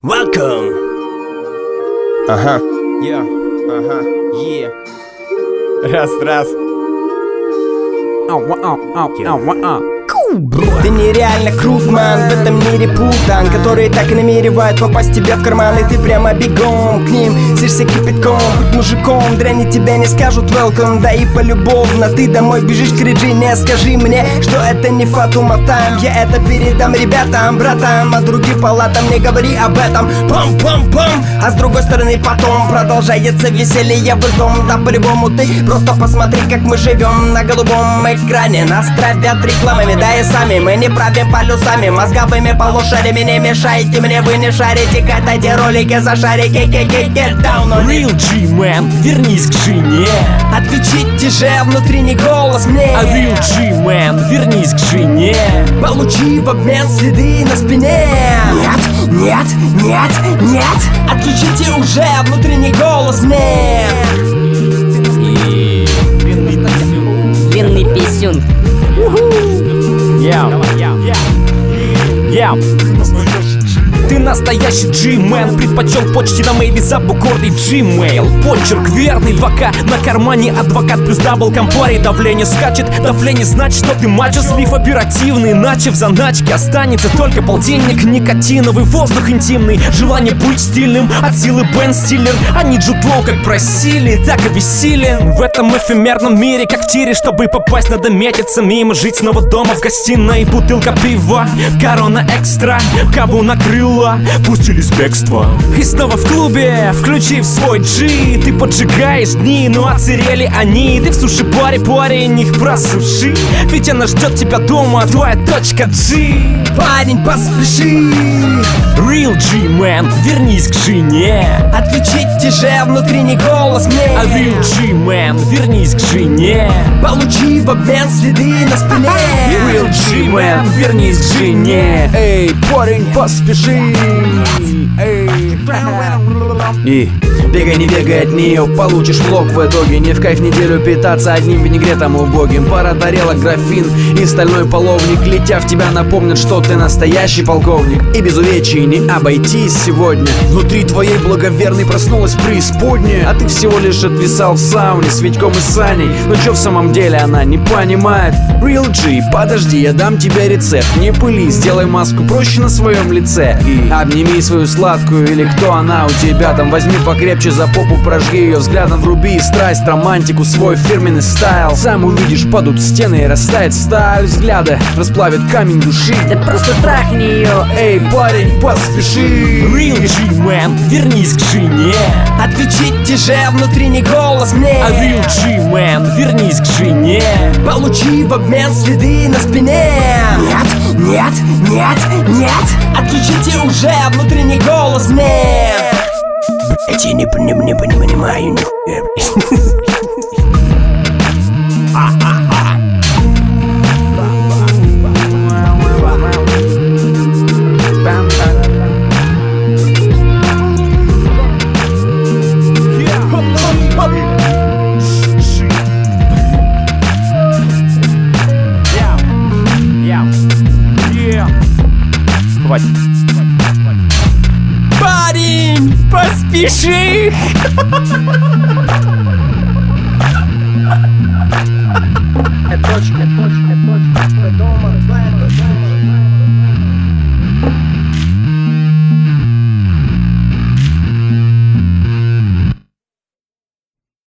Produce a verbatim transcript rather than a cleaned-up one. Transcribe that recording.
Welcome. Ага. Yeah. Ага. Yeah. Раз, раз. Ау, ау, ау, ау, ау. Ты нереально крут, ман, в этом мире путан, которые так и намеревают попасть тебе в карман. И ты прямо бегом к ним, сишься кипятком. Будь мужиком, дряни тебя не скажут welcome. Да и полюбовно ты домой бежишь к Реджине. Скажи мне, что это не Фатуматам. Я это передам ребятам, братам, а другим палатам не говори об этом. Пам-пам-пам. А с другой стороны потом продолжается веселье в дом. Да по-любому ты просто посмотри, как мы живем на голубом экране. Нас травят рекламами, да и сами мы не правим полюсами, мозговыми полушариями. Не мешайте мне, вы не шарите, катайте ролики за шарики. Get down on Real G-Man, вернись к жене. Отключите же внутренний голос мне. А Real G-Man, вернись к жене. Получи в обмен следы на спине. Нет, нет, нет, нет. Отключите уже внутренний голос мне. И... Длинный писюн. Яу, яу. Ты настоящий G-Man, предпочел почте на мейле за букорный Gmail. Почерк верный, ВК на кармане, адвокат плюс дабл компори. Давление скачет, давление значит, что ты мачо. Слив оперативный, иначе в заначке останется только полтинник. Никотиновый воздух интимный, желание быть стильным от силы Бен Стиллер. Они джутлоу как просили, так и бессилен в этом эфемерном мире, как в тире. Чтобы попасть, надо метиться мимо, жить снова дома в гостиной. Бутылка пива, корона экстра, кого накрыла, пустились в бегство. И снова в клубе, включив свой G. Ты поджигаешь дни, но оцерели они. Ты в суши-баре, парень, их просуши. Ведь она ждет тебя дома, твоя точка G. Парень, поспеши. Real G-Man, вернись к жене. Отключите же внутренний голос мне. А Real G-Man, вернись к жене. Получи в обмен следы на спине. Real G-Man, вернись к жене. Эй, парень, поспеши. Эй. И бегай, не бегай от нее, получишь в лоб в итоге. Не в кайф неделю питаться одним винегретом убогим. Пара тарелок, графин и стальной половник, летя в тебя, напомнят, что ты настоящий полковник. И без увечий не обойтись сегодня. Внутри твоей благоверной проснулась преисподняя, а ты всего лишь отвисал в сауне с Витьком и Саней. Но чё в самом деле она не понимает? Real G, подожди, я дам тебе рецепт. Не пыли, сделай маску проще на своем лице. И обними свою сладкую, или кто она у тебя там. Возьми покрепче за попу, прожги ее взглядом, вруби страсть, романтику, свой фирменный стайл. Сам увидишь, падут стены и растает сталь взгляда, расплавит камень души. Да просто трахни ее. Эй, парень, поспеши. Real G-Man, вернись к жене. Отключите же внутренний голос мне. А Real G-Man, вернись к жене. Получи в обмен следы на спине. Нет, нет, нет, нет. Отключите уже внутренний голос мне. Блять, я не, не, не, не понимаю нихуя. Парень, поспеши. Точка, точка.